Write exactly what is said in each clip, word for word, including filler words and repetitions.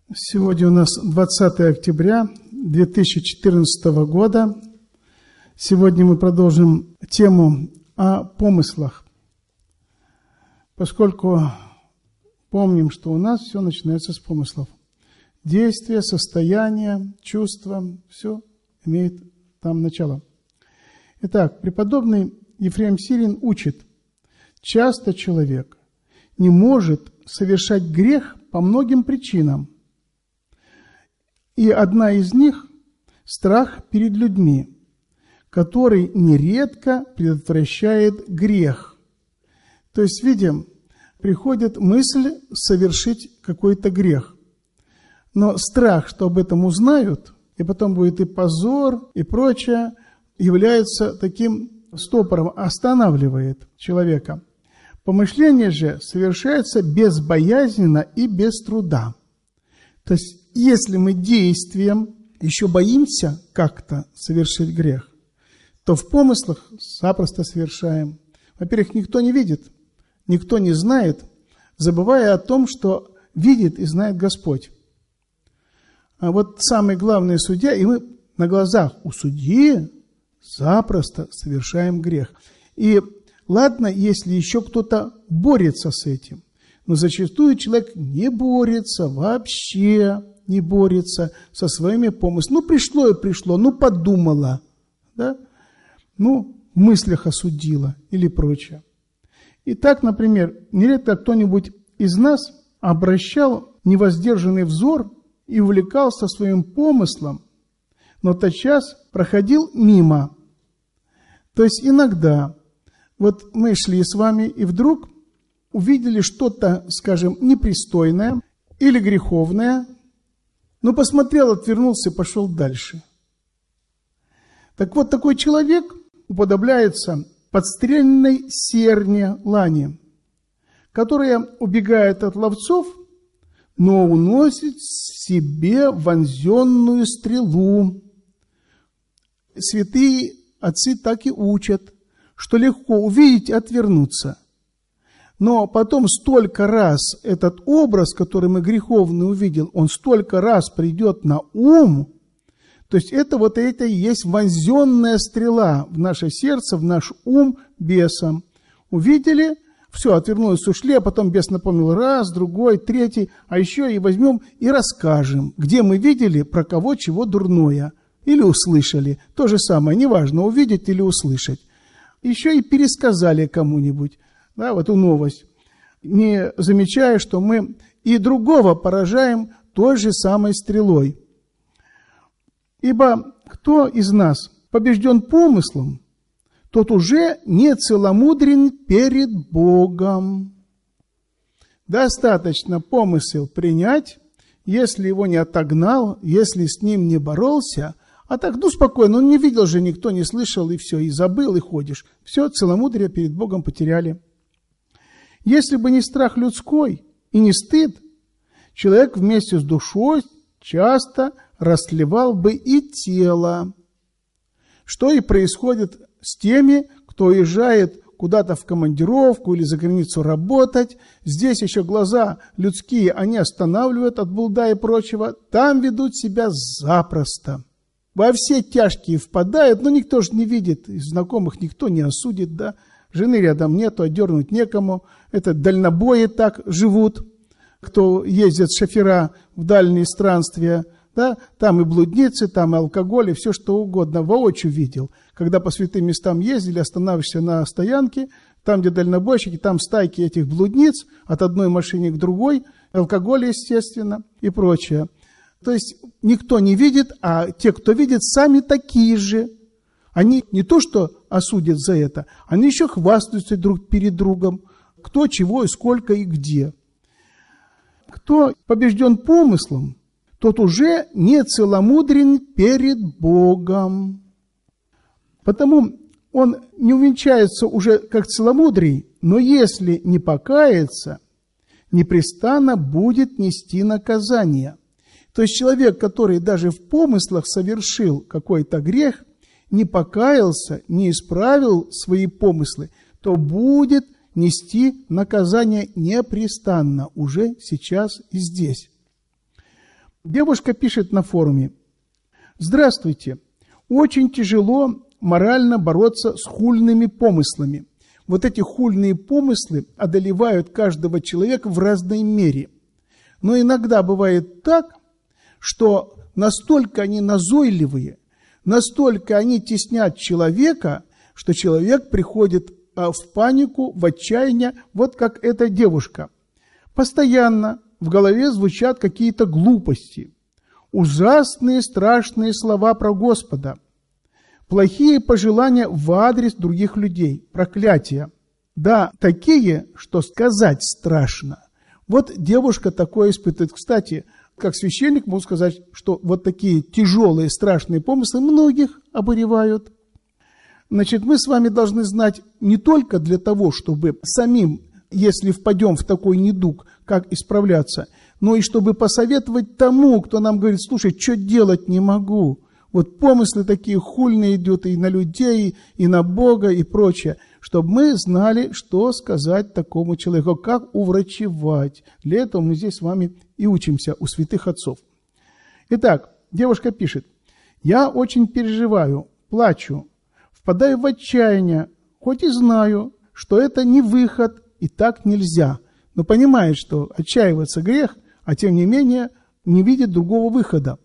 Сегодня у нас двадцатое октября две тысячи четырнадцатого года. Сегодня мы продолжим тему о помыслах, поскольку помним, что у нас все начинается с помыслов. Действия, состояние, чувства, все имеет там начало. Итак, преподобный Ефрем Сирин учит: часто человек не может совершать грех по многим причинам. И одна из них – страх перед людьми, который нередко предотвращает грех. То есть, видим, приходит мысль совершить какой-то грех. Но страх, что об этом узнают, и потом будет и позор, и прочее, является таким стопором, останавливает человека. Помышление же совершается безбоязненно и без труда. То есть, если мы действием еще боимся как-то совершить грех, то в помыслах запросто совершаем. Во-первых, никто не видит, никто не знает, забывая о том, что видит и знает Господь. А вот самый главный судья, и мы на глазах у судьи запросто совершаем грех. И ладно, если еще кто-то борется с этим, но зачастую человек не борется вообще, не борется со своими помыслами. Ну, пришло и пришло, ну, подумала, да? Ну, в мыслях осудила или прочее. Итак, например, нередко кто-нибудь из нас обращал невоздержанный взор и увлекался своим помыслом, но тотчас проходил мимо. То есть иногда, вот мы шли с вами и вдруг увидели что-то, скажем, непристойное или греховное, но посмотрел, отвернулся и пошел дальше. Так вот, такой человек уподобляется подстреленной серне лани, которая убегает от ловцов, но уносит себе вонзенную стрелу. Святые отцы так и учат, что легко увидеть и отвернуться. Но потом столько раз этот образ, который мы греховный увидел, он столько раз придет на ум. То есть это вот это и есть вонзенная стрела в наше сердце, в наш ум бесом. Увидели, все, отвернулись, ушли, а потом бес напомнил раз, другой, третий, а еще и возьмем и расскажем, где мы видели, про кого чего дурное. Или услышали. То же самое, неважно, увидеть или услышать. Еще и пересказали кому-нибудь. Да, вот эту новость, не замечая, что мы и другого поражаем той же самой стрелой. Ибо кто из нас побежден помыслом, тот уже не целомудрен перед Богом. Достаточно помысел принять, если его не отогнал, если с ним не боролся, а так, ну, спокойно, ну, не видел же никто, не слышал, и все, и забыл, и ходишь. Все, целомудрие перед Богом потеряли. Если бы не страх людской и не стыд, человек вместе с душой часто растлевал бы и тело. Что и происходит с теми, кто уезжает куда-то в командировку или за границу работать. Здесь еще глаза людские, они останавливают от блуда и прочего. Там ведут себя запросто. Во все тяжкие впадают, но никто же не видит, из знакомых никто не осудит, да. Жены рядом нету, отдернуть некому. Это дальнобои так живут, кто ездят шофера в дальние странствия. Да? Там и блудницы, там и алкоголь, и все что угодно. Воочию видел. Когда по святым местам ездили, останавливаешься на стоянке, там, где дальнобойщики, там стайки этих блудниц, от одной машины к другой, алкоголь, естественно, и прочее. То есть никто не видит, а те, кто видит, сами такие же. Они не то что осудят за это, они еще хвастаются друг перед другом, кто, чего и сколько и где. Кто побежден помыслом, тот уже не целомудрен перед Богом. Потому он не увенчается уже как целомудрий, но если не покается, непрестанно будет нести наказание. То есть человек, который даже в помыслах совершил какой-то грех, не покаялся, не исправил свои помыслы, то будет нести наказание непрестанно, уже сейчас и здесь. Девушка пишет на форуме: «Здравствуйте. Очень тяжело морально бороться с хульными помыслами. Вот эти хульные помыслы одолевают каждого человека в разной мере. Но иногда бывает так, что настолько они назойливые, настолько они теснят человека, что человек приходит в панику, в отчаяние, вот как эта девушка. Постоянно в голове звучат какие-то глупости, ужасные, страшные слова про Господа, плохие пожелания в адрес других людей, проклятия. Да, такие, что сказать страшно. Вот девушка такое испытывает. Кстати, как священник могу сказать, что вот такие тяжелые, страшные помыслы многих обуревают. Значит, мы с вами должны знать не только для того, чтобы самим, если впадем в такой недуг, как исправляться, но и чтобы посоветовать тому, кто нам говорит: слушай, что делать не могу. Вот помыслы такие хульные идут и на людей, и на Бога, и прочее. Чтобы мы знали, что сказать такому человеку, как уврачевать. Для этого мы здесь с вами и учимся у святых отцов. Итак, девушка пишет: «Я очень переживаю, плачу, впадаю в отчаяние, хоть и знаю, что это не выход и так нельзя, но понимает, что отчаиваться грех, а тем не менее не видит другого выхода.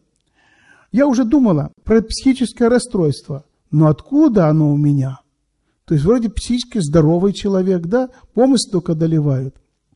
Я уже думала про психическое расстройство, но откуда оно у меня?» То есть вроде психически здоровый человек, да, помыслы только одолевают.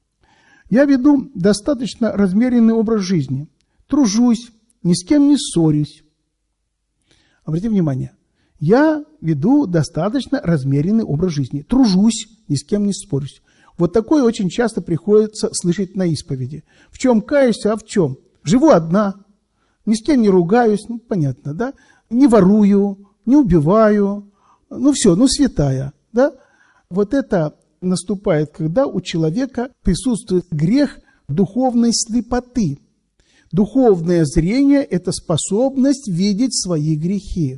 «Я веду достаточно размеренный образ жизни, тружусь, ни с кем не ссорюсь». Обратите внимание, я веду достаточно размеренный образ жизни, тружусь, ни с кем не спорюсь. Вот такое очень часто приходится слышать на исповеди. В чем каюсь, а в чем? Живу одна, ни с кем не ругаюсь, ну, понятно, да? Не ворую, не убиваю, ну все, ну святая, да? Вот это наступает, когда у человека присутствует грех духовной слепоты. Духовное зрение – это способность видеть свои грехи.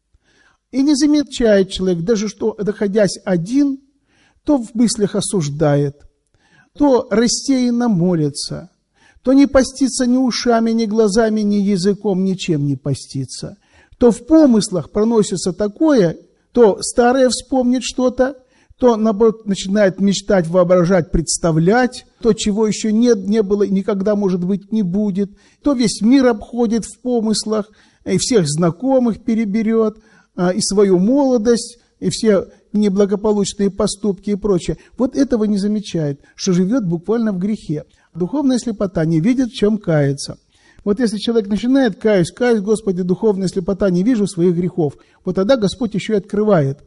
И не замечает человек, даже что, находясь один, то в мыслях осуждает, то рассеянно молится, то не постится ни ушами, ни глазами, ни языком, ничем не постится, то в помыслах проносится такое, то старое вспомнит что-то, то, наоборот, начинает мечтать, воображать, представлять, то, чего еще нет, не было и никогда, может быть, не будет, то весь мир обходит в помыслах, и всех знакомых переберет, и свою молодость, и все неблагополучные поступки и прочее. Вот этого не замечает, что живет буквально в грехе. Духовная слепота не видит, в чем кается. Вот если человек начинает: каюсь, каюсь, Господи, духовная слепота, не вижу своих грехов, вот тогда Господь еще и открывает.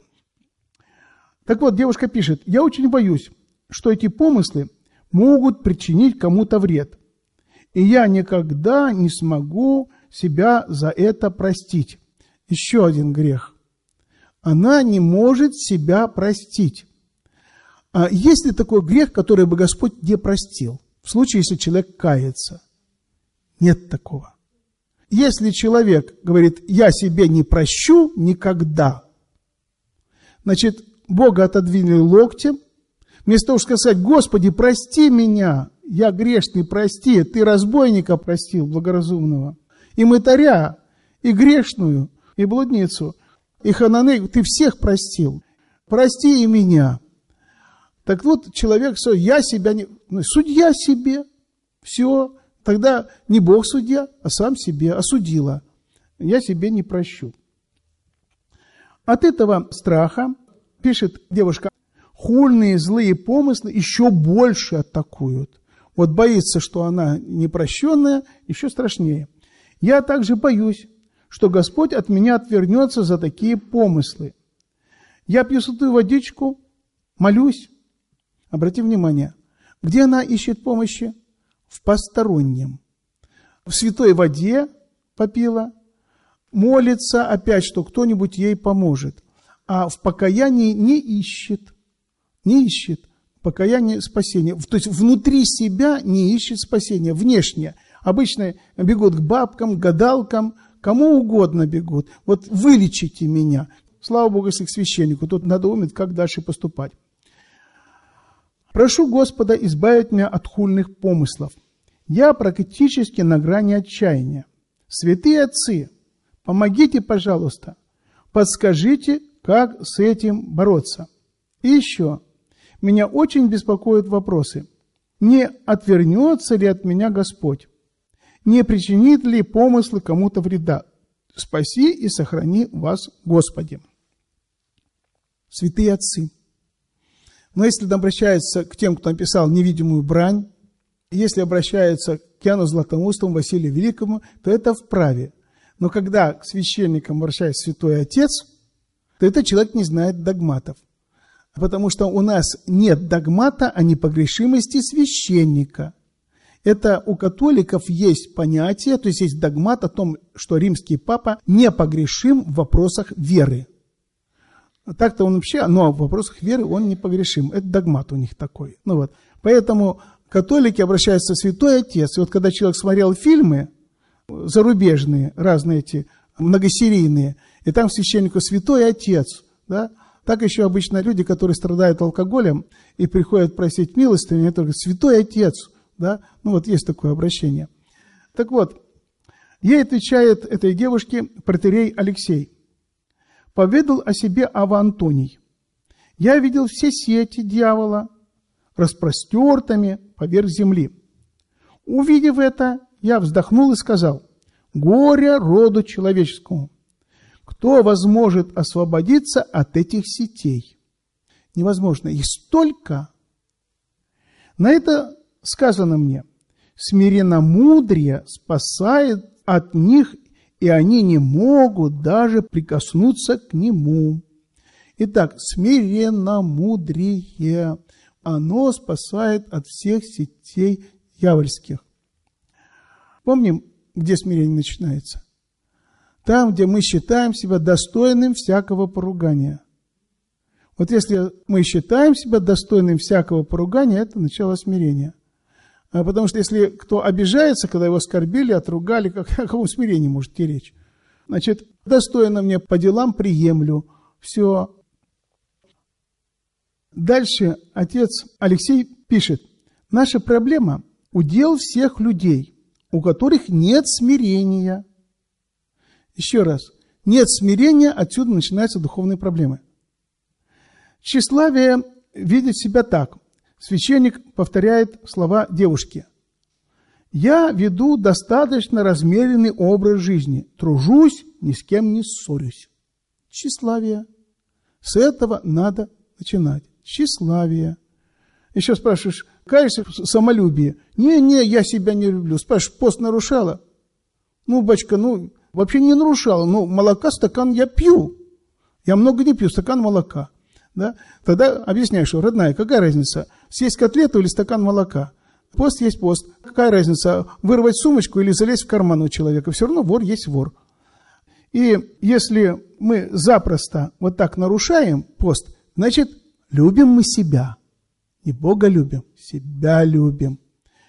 Так вот, девушка пишет: «Я очень боюсь, что эти помыслы могут причинить кому-то вред, и я никогда не смогу себя за это простить». Еще один грех. Она не может себя простить. А есть ли такой грех, который бы Господь не простил, в случае, если человек кается? Нет такого. Если человек говорит: «Я себе не прощу никогда», значит, Бога отодвинули локтем, вместо того, чтобы сказать: «Господи, прости меня, я грешный, прости, ты разбойника простил благоразумного, и мытаря, и грешную, и блудницу, и хананей, ты всех простил, прости и меня». Так вот, человек, все, я себя не... Судья себе, все, тогда не Бог судья, а сам себе осудила. Я себе не прощу. От этого страха, пишет девушка, хульные злые помыслы еще больше атакуют. Вот боится, что она непрощенная, еще страшнее. Я также боюсь, что Господь от меня отвернется за такие помыслы. Я пью святую водичку, молюсь. Обрати внимание, где она ищет помощи? В постороннем. В святой воде попила, молится опять, что кто-нибудь ей поможет. А в покаянии не ищет. Не ищет. Покаяние спасения. То есть внутри себя не ищет спасения. Внешне. Обычно бегут к бабкам, к гадалкам, кому угодно бегут. Вот вылечите меня. Слава Богу, если к священнику. Тут надо уметь, как дальше поступать. Прошу Господа избавить меня от хульных помыслов. Я практически на грани отчаяния. Святые отцы, помогите, пожалуйста, подскажите, как с этим бороться. И еще, меня очень беспокоят вопросы. Не отвернется ли от меня Господь? Не причинит ли помыслы кому-то вреда? Спаси и сохрани вас, Господи. Святые отцы. Но если обращается к тем, кто написал невидимую брань, если обращается к Иоанну Златоустому, Василию Великому, то это вправе. Но когда к священникам обращается Святой Отец, то этот человек не знает догматов. Потому что у нас нет догмата о непогрешимости священника. Это у католиков есть понятие, то есть есть догмат о том, что римский папа непогрешим в вопросах веры. Так-то он вообще, но в вопросах веры он непогрешим. Это догмат у них такой. Ну вот. Поэтому католики обращаются в Святой Отец. И вот когда человек смотрел фильмы зарубежные, разные эти, многосерийные, и там священнику Святой Отец, да, так еще обычно люди, которые страдают алкоголем и приходят просить милостыню, они только Святой Отец, да, ну вот есть такое обращение. Так вот, ей отвечает этой девушке протоиерей Алексей. Поведал о себе Авва Антоний. Я видел все сети дьявола распростертыми поверх земли. Увидев это, я вздохнул и сказал: горе роду человеческому! Кто возможет освободиться от этих сетей? Невозможно. Их столько. На это сказано мне: смиренномудрие спасает от них, и они не могут даже прикоснуться к нему. Итак, смиренномудрие, оно спасает от всех сетей дьявольских. Помним, где смирение начинается? Там, где мы считаем себя достойным всякого поругания. Вот если мы считаем себя достойным всякого поругания, это начало смирения. А потому что если кто обижается, когда его оскорбили, отругали, как, о каком смирении может идти речь? Значит, достойно мне по делам приемлю. Все. Дальше отец Алексей пишет: наша проблема – удел всех людей, у которых нет смирения. Еще раз. Нет смирения, отсюда начинаются духовные проблемы. Тщеславие видит себя так. Священник повторяет слова девушки. «Я веду достаточно размеренный образ жизни, тружусь, ни с кем не ссорюсь». Тщеславие. С этого надо начинать. Тщеславие. Еще спрашиваешь, каешься в самолюбии? Не-не, я себя не люблю. Спрашиваешь, пост нарушала? Ну, бачка, ну, вообще не нарушала. Ну, молока стакан я пью. Я много не пью, стакан молока. Да? Тогда объясняешь, что, родная, какая разница, съесть котлету или стакан молока? Пост есть пост. Какая разница, вырвать сумочку или залезть в карман у человека? Все равно вор есть вор. И если мы запросто вот так нарушаем пост, значит, любим мы себя. Не Бога любим, себя любим.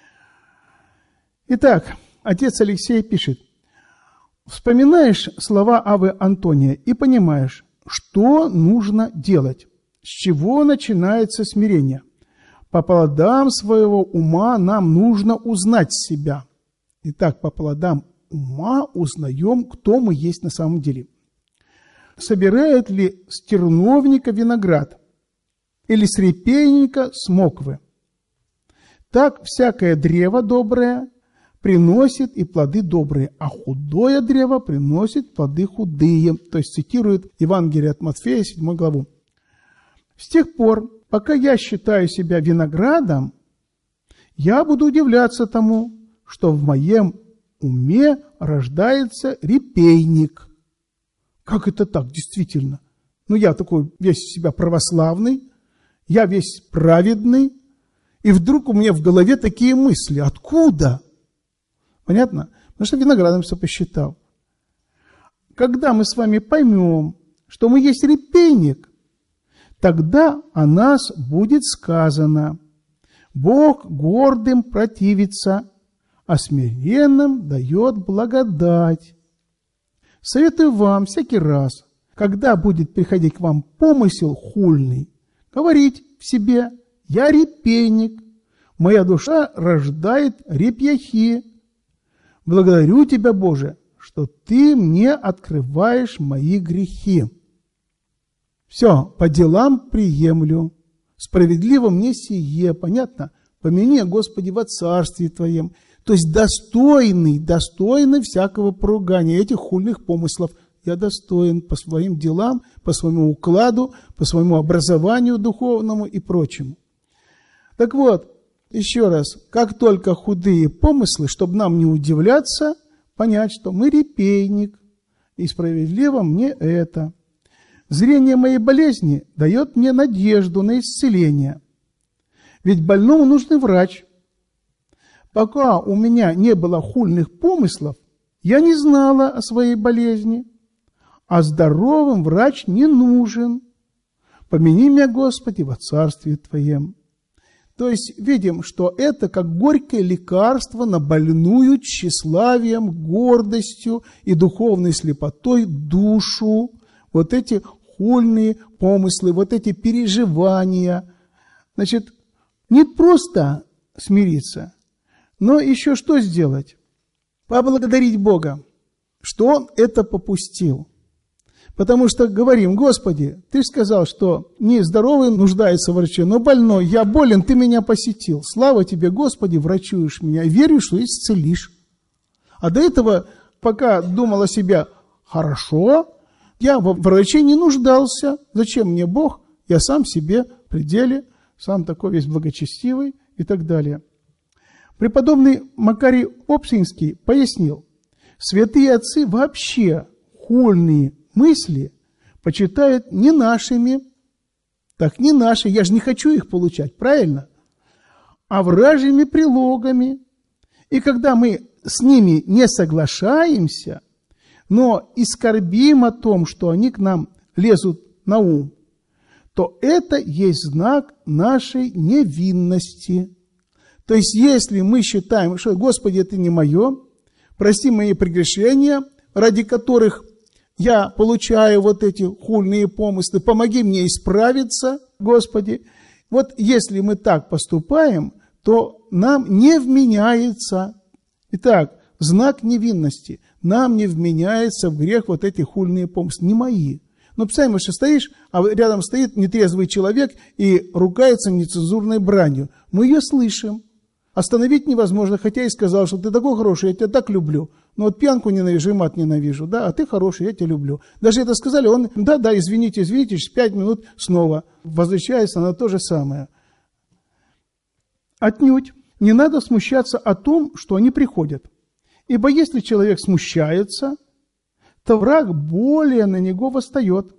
Итак, отец Алексей пишет. Вспоминаешь слова Аввы Антония и понимаешь, что нужно делать. С чего начинается смирение? По плодам своего ума нам нужно узнать себя. Итак, по плодам ума узнаем, кто мы есть на самом деле. Собирает ли с терновника виноград или с репейника смоквы? Так всякое древо доброе приносит и плоды добрые, а худое древо приносит плоды худые. То есть цитирует Евангелие от Матфея, седьмую главу. С тех пор, пока я считаю себя виноградом, я буду удивляться тому, что в моем уме рождается репейник. Как это так, действительно? Ну, я такой весь себя православный, я весь праведный, и вдруг у меня в голове такие мысли. Откуда? Понятно? Потому что виноградом все посчитал. Когда мы с вами поймем, что мы есть репейник, тогда о нас будет сказано: Бог гордым противится, а смиренным дает благодать. Советую вам всякий раз, когда будет приходить к вам помысел хульный, говорить в себе: я репейник, Моя душа рождает репьяхи. Благодарю Тебя, Боже, что Ты мне открываешь мои грехи. Все, по делам приемлю. Справедливо мне сие. Понятно? Помяни, Господи, во царстве Твоем. То есть достойный, достойный всякого поругания, этих хульных помыслов. Я достоин по своим делам, по своему укладу, по своему образованию духовному и прочему. Так вот, еще раз, как только худые помыслы, чтобы нам не удивляться, понять, что мы репейник, и справедливо мне это. Зрение моей болезни дает мне надежду на исцеление. Ведь больному нужен врач. Пока у меня не было хульных помыслов, я не знала о своей болезни. А здоровым врач не нужен. Помяни меня, Господи, во царстве Твоем. То есть видим, что это как горькое лекарство на больную тщеславием, гордостью и духовной слепотой душу. Вот эти хульные помыслы, вот эти переживания. Значит, не просто смириться, но еще что сделать? Поблагодарить Бога, что Он это попустил. Потому что говорим: Господи, Ты же сказал, что не здоровый нуждается в враче, но больной. Я болен, Ты меня посетил. Слава Тебе, Господи, врачуешь меня. Верю, что исцелишь. А до этого, пока думал о себе хорошо, я во враче не нуждался. Зачем мне Бог? Я сам себе в пределе, сам такой весь благочестивый и так далее. Преподобный Макарий Обсинский пояснил: святые отцы вообще хульные мысли почитают не нашими, так не наши, я же не хочу их получать, правильно? А вражьими прилогами. И когда мы с ними не соглашаемся, но и скорбим о том, что они к нам лезут на ум, то это есть знак нашей невинности. То есть, если мы считаем, что, Господи, это не мое, прости мои прегрешения, ради которых я получаю вот эти хульные помыслы, помоги мне исправиться, Господи. Вот если мы так поступаем, то нам не вменяется. Итак, знак невинности. Нам не вменяется в грех вот эти хульные помыслы, не мои. Но представим, что стоишь, а рядом стоит нетрезвый человек и ругается нецензурной бранью. Мы ее слышим. Остановить невозможно, хотя и сказал, что ты такой хороший, я тебя так люблю. Но вот пьянку ненавижу и мат ненавижу, да, а ты хороший, я тебя люблю. Даже это сказали, он, да, да, извините, извините, через пять минут снова возвращается на то же самое. Отнюдь не надо смущаться о том, что они приходят. Ибо если человек смущается, то враг более на него восстает.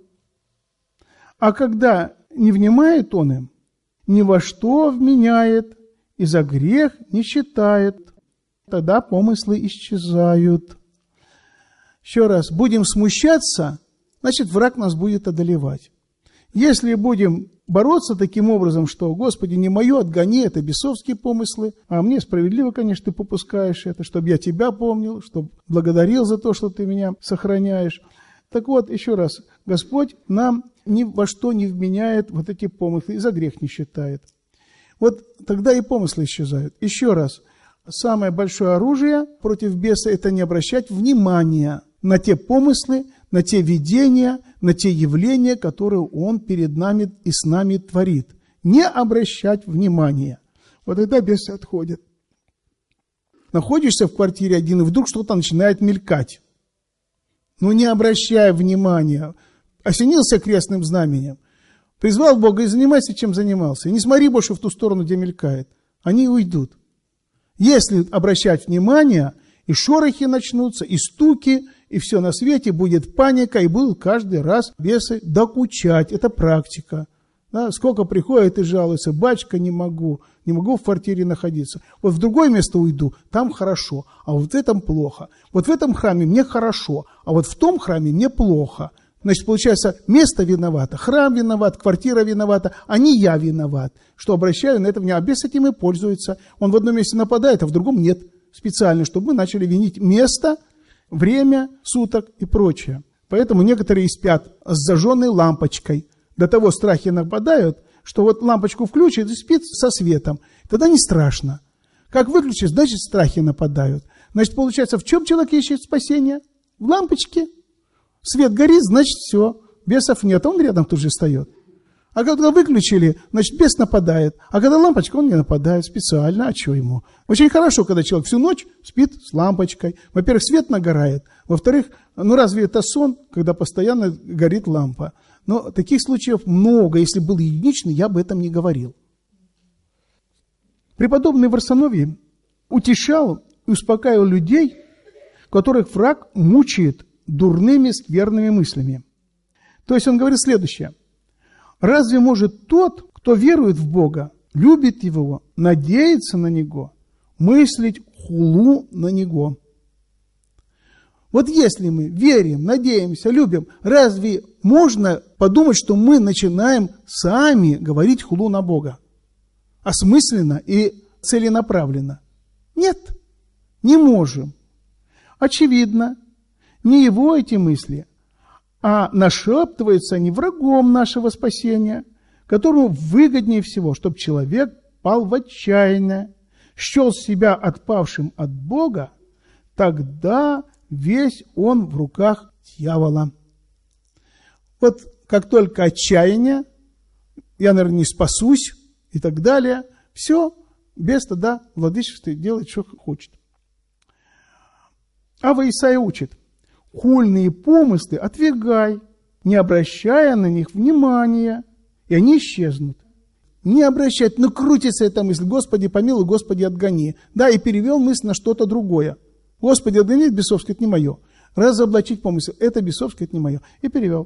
А когда не внимает он им, ни во что вменяет, и за грех не считает, тогда помыслы исчезают. Еще раз, будем смущаться, значит, враг нас будет одолевать. Если будем бороться таким образом, что, Господи, не мое, отгони, это бесовские помыслы, а мне справедливо, конечно, ты попускаешь это, чтобы я тебя помнил, чтобы благодарил за то, что ты меня сохраняешь. Так вот, еще раз, Господь нам ни во что не вменяет вот эти помыслы и за грех не считает. Вот тогда и помыслы исчезают. Еще раз, самое большое оружие против беса – это не обращать внимания на те помыслы, на те видения, на те явления, которые он перед нами и с нами творит. Не обращать внимания. Вот тогда бесы отходят. Находишься в квартире один, и вдруг что-то начинает мелькать. Ну, не обращая внимания. Осенился крестным знаменем. Призвал Бога и занимайся, чем занимался. И не смотри больше в ту сторону, где мелькает. Они уйдут. Если обращать внимание, и шорохи начнутся, и стуки, и все на свете, будет паника, и будут каждый раз бесы докучать. Это практика. Да? Сколько приходит и жалуется: батюшка, не могу, не могу в квартире находиться. Вот в другое место уйду, там хорошо, а вот в этом плохо. Вот в этом храме мне хорошо, а вот в том храме мне плохо. Значит, получается, место виновато, храм виноват, квартира виновата, а не я виноват, что обращаю на это внимание. А бес этим и пользуется. Он в одном месте нападает, а в другом нет. Специально, чтобы мы начали винить место, время, суток и прочее. Поэтому некоторые спят с зажженной лампочкой. До того страхи нападают, что вот лампочку включит и спит со светом. Тогда не страшно. Как выключишь, значит, страхи нападают. Значит, получается, в чем человек ищет спасение? В лампочке. Свет горит, значит, все. Бесов нет, а он рядом тут же встает. А когда выключили, значит, бес нападает. А когда лампочка, он не нападает специально. А что ему? Очень хорошо, когда человек всю ночь спит с лампочкой. Во-первых, свет нагорает. Во-вторых, ну разве это сон, когда постоянно горит лампа? Но таких случаев много. Если был единичный, я об этом не говорил. Преподобный Варсонофий утешал и успокаивал людей, которых враг мучает дурными, скверными мыслями. То есть он говорит следующее. Разве может тот, кто верует в Бога, любит Его, надеется на Него, мыслить хулу на Него? Вот если мы верим, надеемся, любим, разве можно подумать, что мы начинаем сами говорить хулу на Бога? Осмысленно и целенаправленно? Нет, не можем. Очевидно, не его эти мысли, а нашептываются они врагом нашего спасения, которому выгоднее всего, чтобы человек пал в отчаяние, счел себя отпавшим от Бога, тогда весь он в руках дьявола. Вот как только отчаяние, я, наверное, не спасусь и так далее, все, бес тогда владычествует, делает, что хочет. Ава Исаия учит. Хульные помыслы отвергай, не обращая на них внимания, и они исчезнут. Не обращать, ну крутится эта мысль, Господи помилуй, Господи отгони. Да, и перевел мысль на что-то другое. Господи отгони, это бесовское, это не мое. Разоблачить помысл, это бесовское, это не мое. И перевел.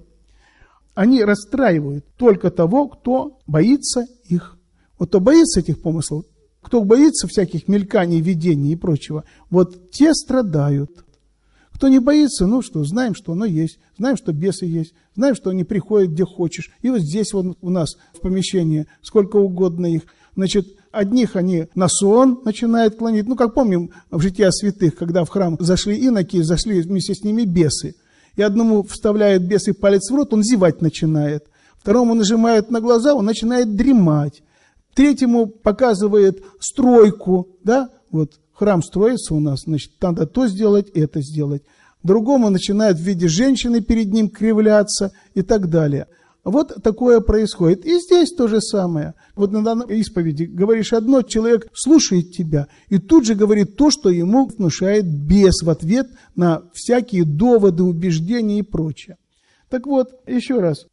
Они расстраивают только того, кто боится их. Вот кто боится этих помыслов, кто боится всяких мельканий, видений и прочего, вот те страдают. Кто не боится, ну что, знаем, что оно есть, знаем, что бесы есть, знаем, что они приходят где хочешь. И вот здесь вот у нас в помещении сколько угодно их. Значит, одних они на сон начинают клонить. Ну, как помним в «Жития святых», когда в храм зашли иноки, зашли вместе с ними бесы. И одному вставляют бесы палец в рот, он зевать начинает. Второму нажимают на глаза, он начинает дремать. Третьему показывает стройку, да, вот. Храм строится у нас, значит, надо то сделать, это сделать. Другому начинает в виде женщины перед ним кривляться и так далее. Вот такое происходит. И здесь то же самое. Вот на данной исповеди говоришь одно, человек слушает тебя и тут же говорит то, что ему внушает бес в ответ на всякие доводы, убеждения и прочее. Так вот, еще раз.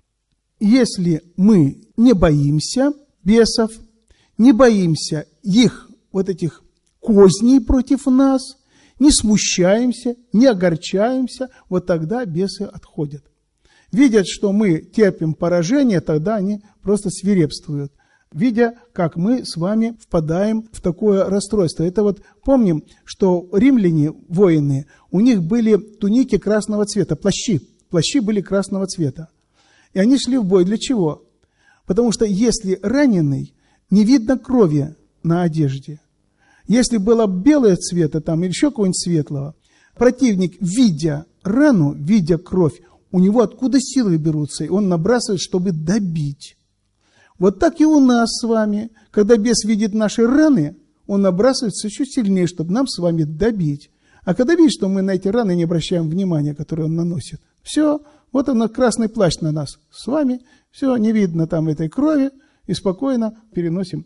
Если мы не боимся бесов, не боимся их вот этих козней против нас, не смущаемся, не огорчаемся, вот тогда бесы отходят. Видят, что мы терпим поражение, тогда они просто свирепствуют, видя, как мы с вами впадаем в такое расстройство. Это вот помним, что римляне, воины, у них были туники красного цвета, плащи, плащи были красного цвета. И они шли в бой. Для чего? Потому что если раненый, не видно крови на одежде. Если было белое цвета там, или еще какого-нибудь светлого, противник, видя рану, видя кровь, у него откуда силы берутся, и он набрасывает, чтобы добить. Вот так и у нас с вами, когда бес видит наши раны, он набрасывается еще сильнее, чтобы нам с вами добить. А когда видит, что мы на эти раны не обращаем внимания, которые он наносит, все, вот он, красный плащ на нас с вами, все, не видно там этой крови, и спокойно переносим.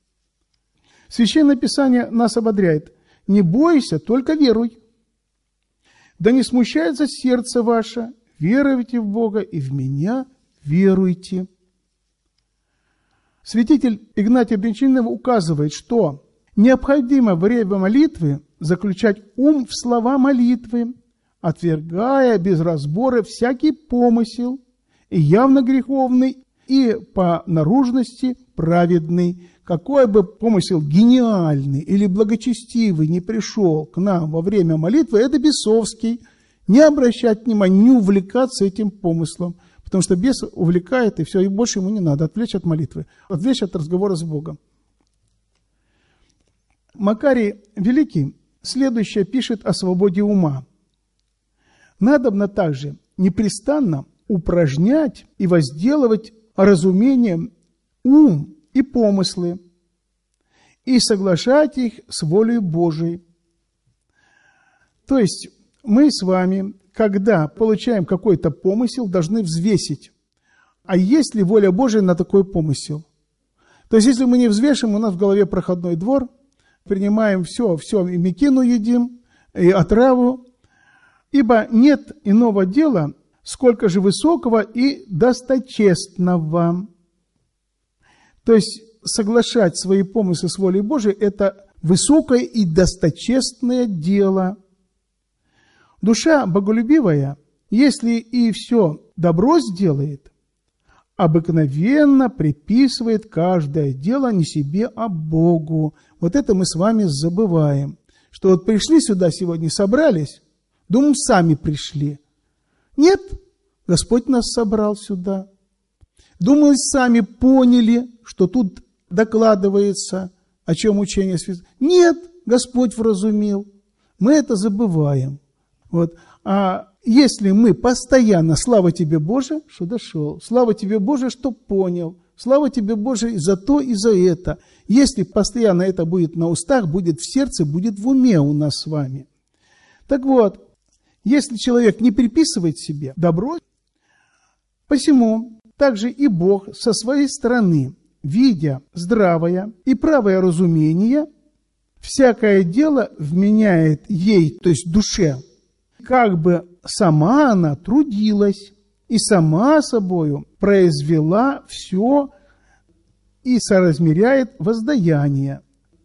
Священное Писание нас ободряет. Не бойся, только веруй. Да не смущается сердце ваше, веруйте в Бога и в меня веруйте. Святитель Игнатий Бринчанин указывает, что необходимо во время молитвы заключать ум в слова молитвы, отвергая без разбора всякий помысел, и явно греховный, и по наружности праведный. Какой бы помысел гениальный или благочестивый не пришел к нам во время молитвы, это бесовский. Не обращать внимания, не увлекаться этим помыслом, потому что бес увлекает, и все, и больше ему не надо. Отвлечь от молитвы, отвлечь от разговора с Богом. Макарий Великий следующее пишет о свободе ума. Надобно также непрестанно упражнять и возделывать разумением ум и помыслы, и соглашать их с волей Божией. То есть мы с вами, когда получаем какой-то помысел, должны взвесить, а есть ли воля Божия на такой помысел. То есть если мы не взвешиваем, у нас в голове проходной двор, принимаем все, все, и мекину едим, и отраву, ибо нет иного дела, сколько же высокого и досточестного. То есть соглашать свои помыслы с волей Божией – это высокое и досточестное дело. Душа боголюбивая, если и все добро сделает, обыкновенно приписывает каждое дело не себе, а Богу. Вот это мы с вами забываем. Что вот пришли сюда сегодня, собрались, думаем, сами пришли. Нет, Господь нас собрал сюда. Думаю, сами поняли, что тут докладывается, о чем учение святых. Нет, Господь вразумил. Мы это забываем. Вот. А если мы постоянно, слава тебе, Боже, что дошел, слава тебе, Боже, что понял, слава тебе, Боже, за то и за это. Если постоянно это будет на устах, будет в сердце, будет в уме у нас с вами. Так вот, если человек не приписывает себе добро, посему также и Бог со своей стороны, видя здравое и правое разумение, всякое дело вменяет ей, то есть душе, как бы сама она трудилась и сама собою произвела все и соразмеряет воздаяние.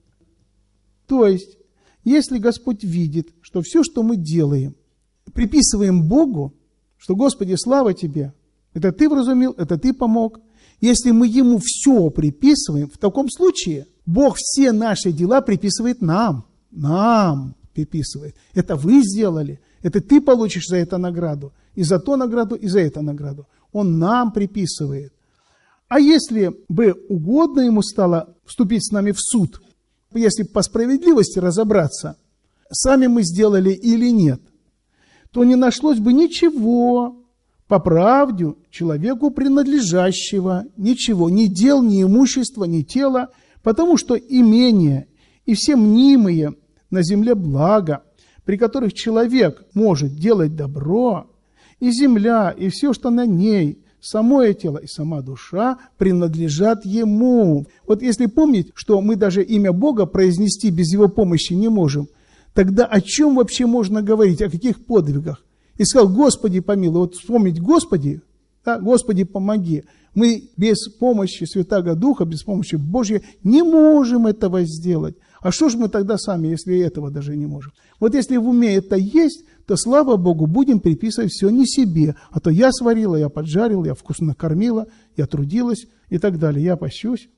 То есть, если Господь видит, что все, что мы делаем, приписываем Богу, что Господи, слава Тебе, это Ты вразумил, это Ты помог. Если мы Ему все приписываем, в таком случае Бог все наши дела приписывает нам. Нам приписывает. Это вы сделали. Это ты получишь за это награду. И за ту награду, и за эту награду. Он нам приписывает. А если бы угодно Ему стало вступить с нами в суд, если по справедливости разобраться, сами мы сделали или нет, то не нашлось бы ничего по правде человеку принадлежащего, ничего, ни дел, ни имущества, ни тела, потому что имение и все мнимые на земле блага, при которых человек может делать добро, и земля, и все, что на ней, самое тело и сама душа принадлежат Ему. Вот если помнить, что мы даже имя Бога произнести без Его помощи не можем, тогда о чем вообще можно говорить, о каких подвигах? И сказал, Господи помилуй, вот вспомнить Господи, да, Господи помоги. Мы без помощи Святаго Духа, без помощи Божьей не можем этого сделать. А что же мы тогда сами, если этого даже не можем? Вот если в уме это есть, то, слава Богу, будем приписывать все не себе. А то я сварила, я поджарила, я вкусно кормила, я трудилась и так далее. Я пощусь.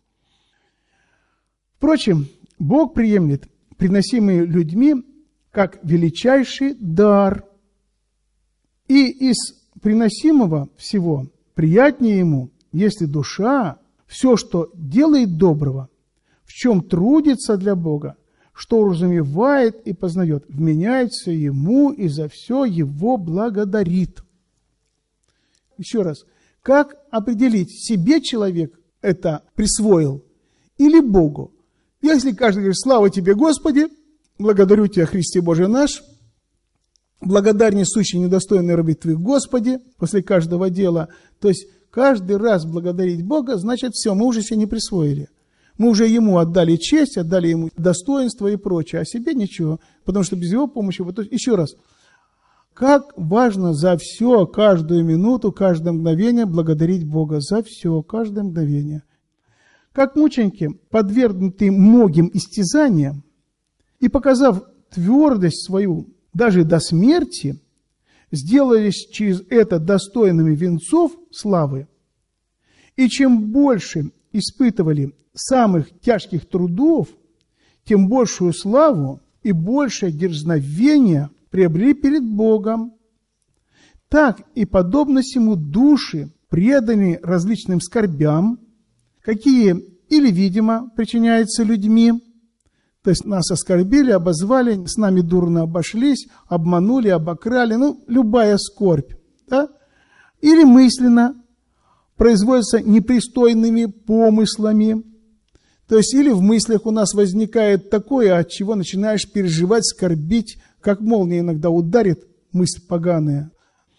Впрочем, Бог приемлет приносимые людьми как величайший дар. И из приносимого всего приятнее Ему, если душа все, что делает доброго, в чем трудится для Бога, что уразумевает и познает, вменяется Ему и за все Его благодарит. Еще раз, как определить, себе человек это присвоил или Богу? Если каждый говорит, слава Тебе, Господи, благодарю Тебя, Христе Боже наш, благодарней сущий недостойный раби Твоих, Господи, после каждого дела, то есть каждый раз благодарить Бога, значит все, мы уже себе не присвоили. Мы уже Ему отдали честь, отдали Ему достоинство и прочее, а себе ничего, потому что без Его помощи... Вот, еще раз, как важно за все, каждую минуту, каждое мгновение благодарить Бога, за все, каждое мгновение. Как мученики, подвергнутые многим истязаниям и показав твердость свою даже до смерти, сделались через это достойными венцов славы. И чем больше испытывали самых тяжких трудов, тем большую славу и большее дерзновение приобрели перед Богом. Так и подобно сему души, преданные различным скорбям, какие или, видимо, причиняются людьми, то есть нас оскорбили, обозвали, с нами дурно обошлись, обманули, обокрали, ну, любая скорбь, да? Или мысленно производится непристойными помыслами, То есть или в мыслях у нас возникает такое, от чего начинаешь переживать, скорбить, как молния иногда ударит, мысль поганая.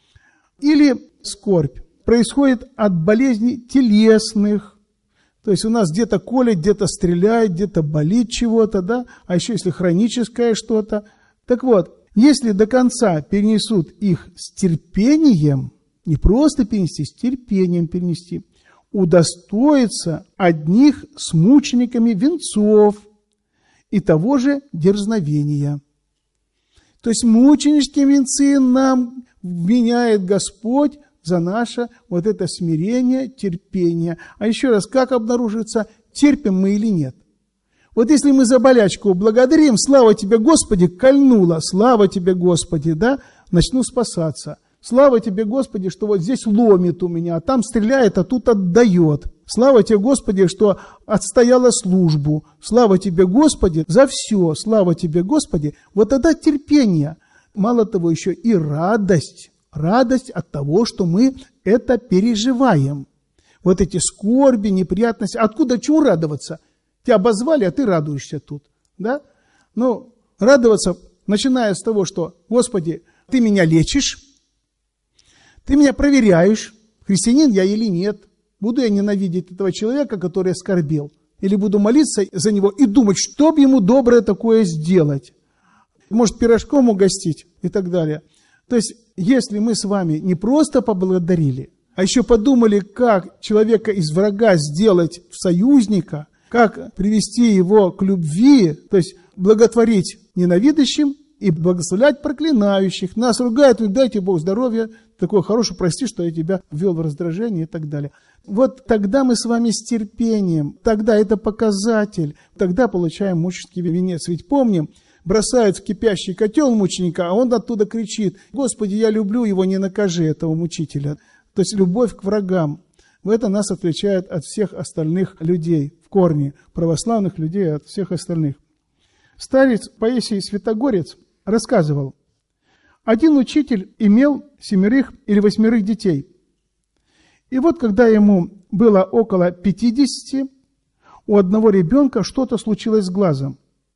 Или скорбь происходит от болезней телесных. То есть у нас где-то колет, где-то стреляет, где-то болит чего-то, да? А еще если хроническое что-то. Так вот, если до конца перенесут их с терпением, не просто перенести, с терпением перенести, удостоится одних с мучениками венцов и того же дерзновения. То есть мученические венцы нам вменяет Господь за наше вот это смирение, терпение. А еще раз, как обнаружится, терпим мы или нет? Вот если мы за болячку благодарим, слава тебе, Господи, кольнуло, слава тебе, Господи, да, начну спасаться. Слава тебе, Господи, что вот здесь ломит у меня, а там стреляет, а тут отдает. Слава тебе, Господи, что отстояла службу. Слава тебе, Господи, за все. Слава тебе, Господи. Вот тогда терпение. Мало того, еще и радость. Радость от того, что мы это переживаем. Вот эти скорби, неприятности. Откуда чего радоваться? Тебя обозвали, а ты радуешься тут. Да? Ну, радоваться, начиная с того, что, Господи, ты меня лечишь, ты меня проверяешь, христианин я или нет. Буду я ненавидеть этого человека, который оскорбил? Или буду молиться за него и думать, что бы ему доброе такое сделать? Может, пирожком угостить и так далее. То есть, если мы с вами не просто поблагодарили, а еще подумали, как человека из врага сделать в союзника, как привести его к любви, то есть благотворить ненавидящим и благословлять проклинающих. Нас ругают, ну дайте Бог здоровья, такое хорошее, прости, что я тебя ввел в раздражение и так далее. Вот тогда мы с вами с терпением, тогда это показатель, тогда получаем мученический венец. Ведь помним, бросают в кипящий котел мученика, а он оттуда кричит: Господи, я люблю его, не накажи этого мучителя. То есть любовь к врагам. Это нас отличает от всех остальных людей, в корне православных людей, от всех остальных. Старец Паисий Святогорец рассказывал: один учитель имел семерых или восьмерых детей. И вот когда ему было около пятидесяти, у одного ребенка что-то случилось с глазом.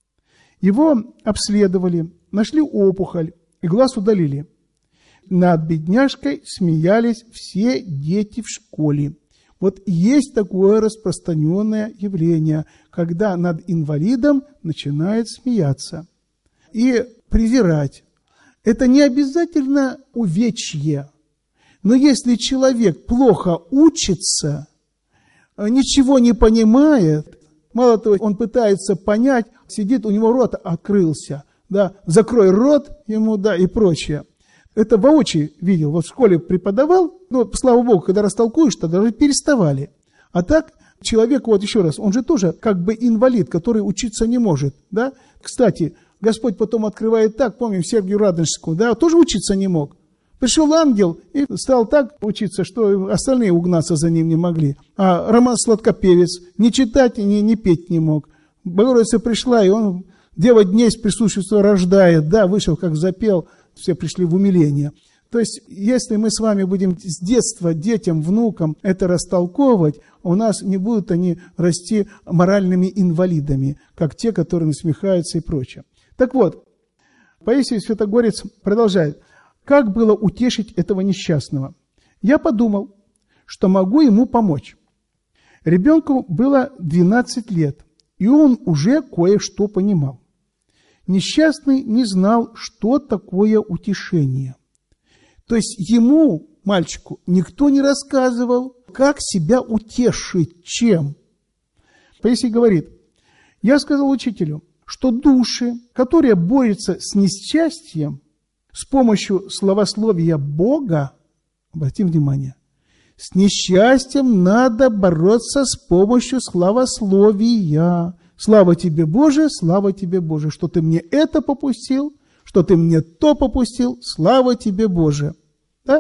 Его обследовали, нашли опухоль и глаз удалили. Над бедняжкой смеялись все дети в школе. Вот есть такое распространенное явление, когда над инвалидом начинают смеяться и презирать. Это не обязательно увечье, но если человек плохо учится, ничего не понимает, мало того, он пытается понять, сидит, у него рот открылся, да, закрой рот ему, да, и прочее. Это воочию видел, вот в школе преподавал, но, слава Богу, когда растолкуешь, то даже переставали. А так, человек, вот еще раз, он же тоже как бы инвалид, который учиться не может, да. Кстати, Господь потом открывает так, помним Сергию Радонежскую, да, тоже учиться не мог. Пришел ангел и стал так учиться, что остальные угнаться за ним не могли. А Роман Сладкопевец ни читать, ни, ни петь не мог. Богородица пришла, и он Дева дней с присуществом рождает, да, вышел, как запел, все пришли в умиление. То есть, если мы с вами будем с детства детям, внукам это растолковывать, у нас не будут они расти моральными инвалидами, как те, которые насмехаются и прочее. Так вот, Паисий Святогорец продолжает. Как было утешить этого несчастного? Я подумал, что могу ему помочь. Ребенку было двенадцать лет, и он уже кое-что понимал. Несчастный не знал, что такое утешение. То есть ему, мальчику, никто не рассказывал, как себя утешить, чем. Паисий говорит, я сказал учителю, что души, которые борются с несчастьем, с помощью славословия Бога, обратим внимание, с несчастьем надо бороться с помощью славословия. Слава тебе, Боже, слава тебе, Боже, что ты мне это попустил, что ты мне то попустил, слава тебе, Боже. Да?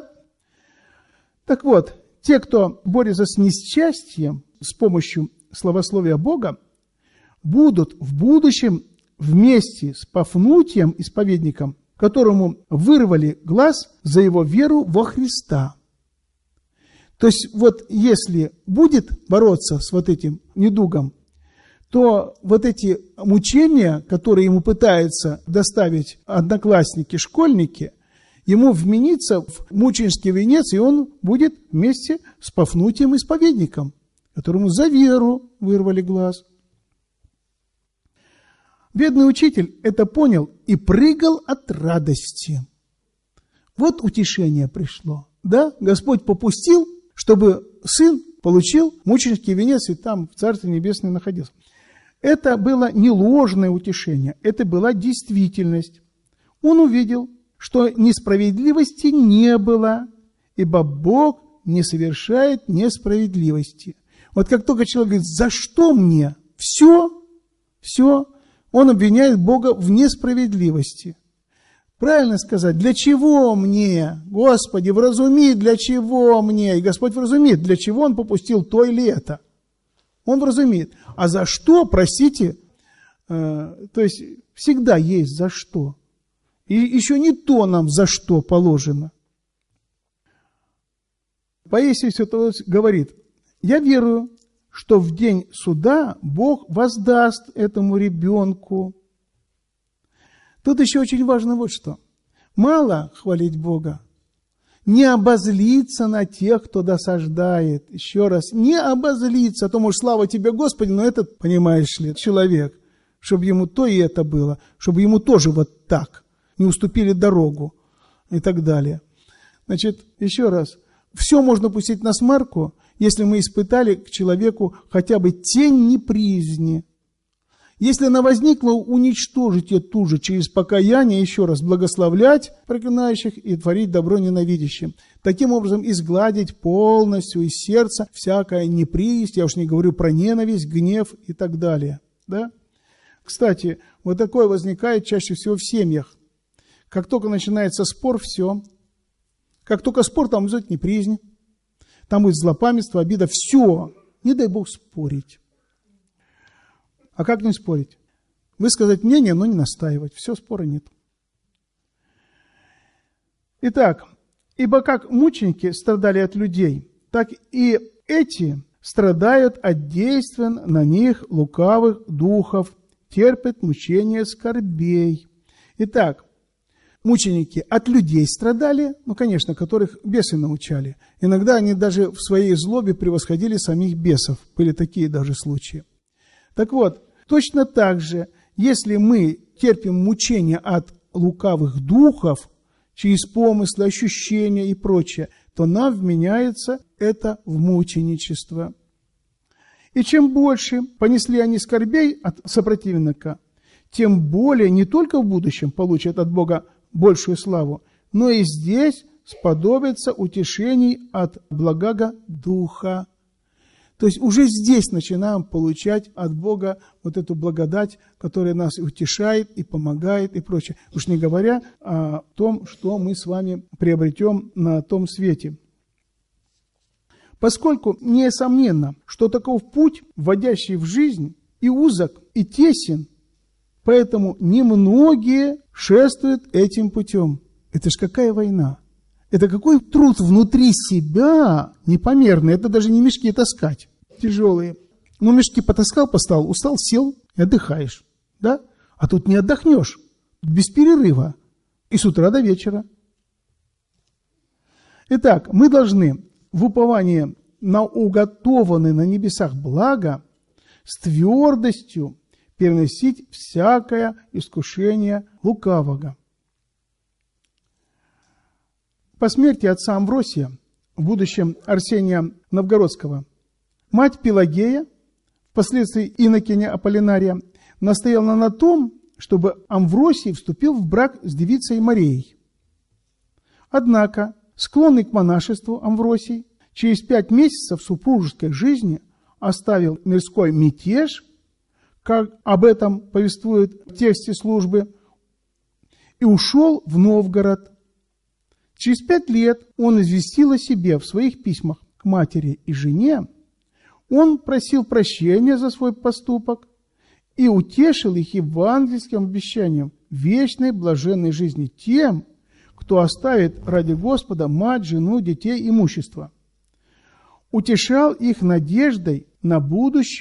Так вот, те, кто борется с несчастьем с помощью славословия Бога, будут в будущем вместе с Пафнутием, исповедником, которому вырвали глаз за его веру во Христа. То есть, вот если будет бороться с вот этим недугом, то вот эти мучения, которые ему пытаются доставить одноклассники, школьники, ему вменится в мученический венец, и он будет вместе с Пафнутием исповедником, которому за веру вырвали глаз. Бедный учитель это понял и прыгал от радости. Вот утешение пришло. Да, Господь попустил, чтобы сын получил мученический венец и там в Царстве Небесном находился. Это было не ложное утешение, это была действительность. Он увидел, что несправедливости не было, ибо Бог не совершает несправедливости. Вот как только человек говорит, за что мне? Все, все, он обвиняет Бога в несправедливости. Правильно сказать, для чего мне? Господи, вразуми, для чего мне? И Господь вразумит, для чего Он попустил то или это. Он вразумит. А за что, простите, э, то есть всегда есть за что. И еще не то нам за что положено. Паисий Святой говорит, я верую, что в день суда Бог воздаст этому ребенку. Тут еще очень важно вот что. Мало хвалить Бога. Не обозлиться на тех, кто досаждает. Еще раз, не обозлиться. А то, может, слава тебе, Господи, но этот, понимаешь ли, человек, чтобы ему то и это было, чтобы ему тоже вот так, не уступили дорогу и так далее. Значит, еще раз, все можно пустить на смарку, если мы испытали к человеку хотя бы тень неприязни. Если она возникла, уничтожить ее тут же через покаяние, еще раз, благословлять проклинающих и творить добро ненавидящим. Таким образом, изгладить полностью из сердца всякая неприязнь, я уж не говорю про ненависть, гнев и так далее. Да? Кстати, вот такое возникает чаще всего в семьях. Как только начинается спор, все. Как только спор, там будет неприязнь, там будет злопамятство, обида, все. Не дай Бог спорить. А как не спорить? Высказать мнение, но не настаивать. Все, спора нет. Итак, ибо как мученики страдали от людей, так и эти страдают от действия на них лукавых духов, терпят мучения скорбей. Итак, мученики от людей страдали, ну, конечно, которых бесы научали. Иногда они даже в своей злобе превосходили самих бесов. Были такие даже случаи. Так вот, точно так же, если мы терпим мучения от лукавых духов, через помыслы, ощущения и прочее, то нам вменяется это в мученичество. И чем больше понесли они скорбей от сопротивника, тем более не только в будущем получат от Бога большую славу, но и здесь сподобятся утешений от благого духа. То есть уже здесь начинаем получать от Бога вот эту благодать, которая нас утешает и помогает и прочее. Уж не говоря о том, что мы с вами приобретем на том свете. Поскольку несомненно, что таков путь, вводящий в жизнь, и узок, и тесен, поэтому немногие шествуют этим путем. Это ж какая война? Это какой труд внутри себя непомерный. Это даже не мешки таскать тяжелые. Ну, мешки потаскал, поставил, устал, сел и отдыхаешь. Да? А тут не отдохнешь. Без перерыва. И с утра до вечера. Итак, мы должны в уповании на уготованное на небесах благо с твердостью переносить всякое искушение лукавого. По смерти отца Амвросия, в будущем Арсения Новгородского, мать Пелагея, впоследствии инокиня Аполлинария, настояла на том, чтобы Амвросий вступил в брак с девицей Марией. Однако, склонный к монашеству Амвросий, через пять месяцев супружеской жизни оставил мирской мятеж, как об этом повествует в тексте службы, и ушел в Новгород. Через пять лет он известил о себе в своих письмах к матери и жене. Он просил прощения за свой поступок и утешил их евангельским обещанием вечной блаженной жизни тем, кто оставит ради Господа мать, жену, детей, имущество. Утешал их надеждой на будущую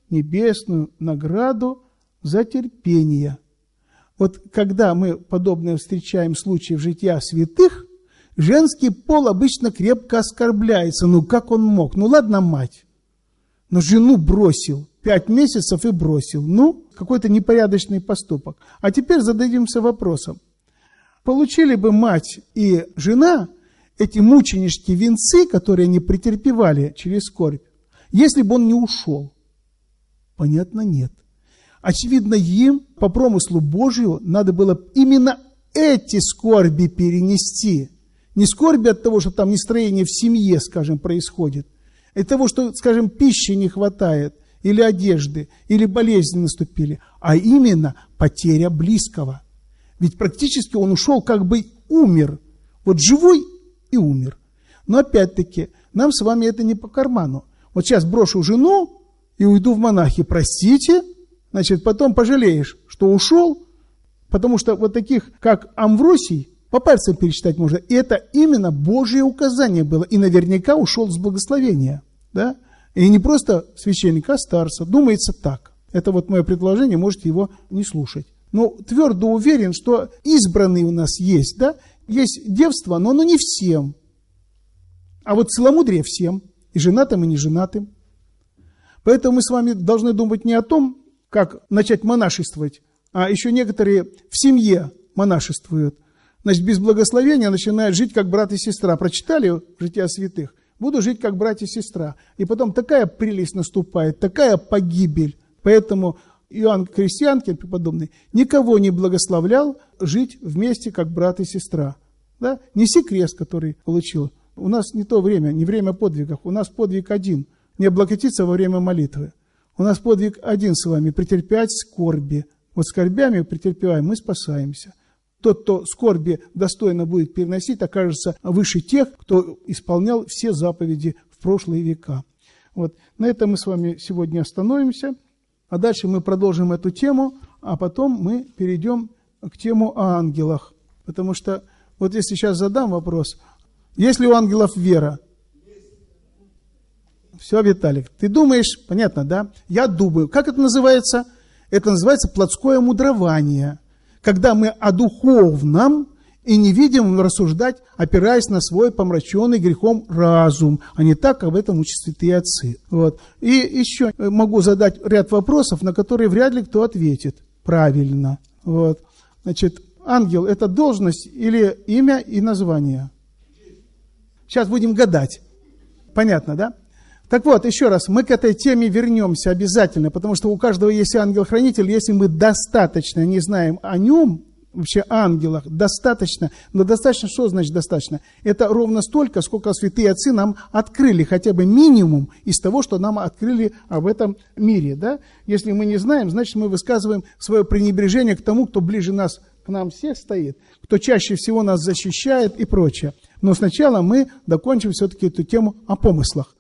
небесную награду за терпение. Вот когда мы подобное встречаем случаи в жития святых, женский пол обычно крепко оскорбляется. Ну, как он мог? Ну, ладно, мать, но жену бросил. Пять месяцев и бросил. Ну, какой-то непорядочный поступок. А теперь зададимся вопросом. Получили бы мать и жена эти мученические венцы, которые они претерпевали через скорбь, если бы он не ушел? Понятно, нет. Очевидно, им по промыслу Божию надо было именно эти скорби перенести. Не скорби от того, что там нестроение в семье, скажем, происходит, от того, что, скажем, пищи не хватает, или одежды, или болезни наступили, а именно потеря близкого. Ведь практически он ушел, как бы умер. Вот живой и умер. Но опять-таки, нам с вами это не по карману. Вот сейчас брошу жену и уйду в монахи. Простите, значит, потом пожалеешь, что ушел, потому что вот таких, как Амвросий, по пальцам пересчитать можно. И это именно Божье указание было. И наверняка ушел с благословения. Да? И не просто священника, а старца. Думается так. Это вот мое предложение, можете его не слушать. Но твердо уверен, что избранные у нас есть. Да? Есть девство, но оно не всем. А вот целомудрие всем. И женатым, и неженатым. Поэтому мы с вами должны думать не о том, как начать монашествовать, а еще некоторые в семье монашествуют. Значит, без благословения начинают жить как брат и сестра. Прочитали «Жития святых»? Буду жить как брат и сестра. И потом такая прелесть наступает, такая погибель. Поэтому Иоанн Крестьянкин, преподобный, никого не благословлял жить вместе как брат и сестра. Да? Неси крест, который получил. У нас не то время, не время подвигов. У нас подвиг один. Не облокотиться во время молитвы. У нас подвиг один с вами. Претерпять скорби. Вот скорбями претерпеваем, мы спасаемся. Тот, кто скорби достойно будет переносить, окажется выше тех, кто исполнял все заповеди в прошлые века. Вот. На этом мы с вами сегодня остановимся. А дальше мы продолжим эту тему, а потом мы перейдем к тему о ангелах. Потому что, вот если сейчас задам вопрос, есть ли у ангелов вера? Все, Виталик, ты думаешь, понятно, да? Я думаю. Как это называется? Это называется плотское мудрование. Когда мы о духовном и невидимом рассуждать, опираясь на свой помраченный грехом разум, а не так, как об этом учат святые отцы. Вот. И еще могу задать ряд вопросов, на которые вряд ли кто ответит правильно. Вот. Значит, ангел – это должность или имя и название? Сейчас будем гадать. Понятно, да? Так вот, еще раз, мы к этой теме вернемся обязательно, потому что у каждого есть ангел-хранитель. Если мы достаточно не знаем о нем, вообще о ангелах, достаточно, но достаточно, что значит достаточно? Это ровно столько, сколько святые отцы нам открыли, хотя бы минимум из того, что нам открыли об этом мире. Да? Если мы не знаем, значит мы высказываем свое пренебрежение к тому, кто ближе нас, к нам всех стоит, кто чаще всего нас защищает и прочее. Но сначала мы докончим все-таки эту тему о помыслах.